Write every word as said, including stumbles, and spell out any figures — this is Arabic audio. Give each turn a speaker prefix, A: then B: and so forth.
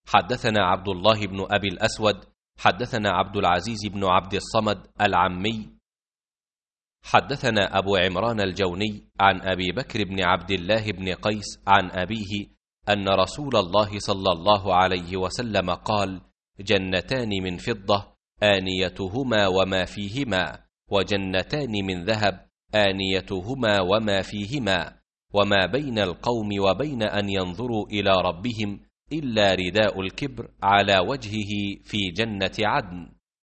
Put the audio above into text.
A: حدثنا عبد الله بن أبي الأسود حدثنا عبد العزيز بن عبد الصمد العمي حدثنا أبو عمران الجوني عن أبي بكر بن عبد الله بن قيس عن أبيه أن رسول الله صلى الله عليه وسلم قال: جنتان من فضة آنيتهما وما فيهما، وجنتان من ذهب آنيتهما وما فيهما، وما بين القوم وبين أن ينظروا إلى ربهم إلا رداء الكبر على وجهه في جنة عدن.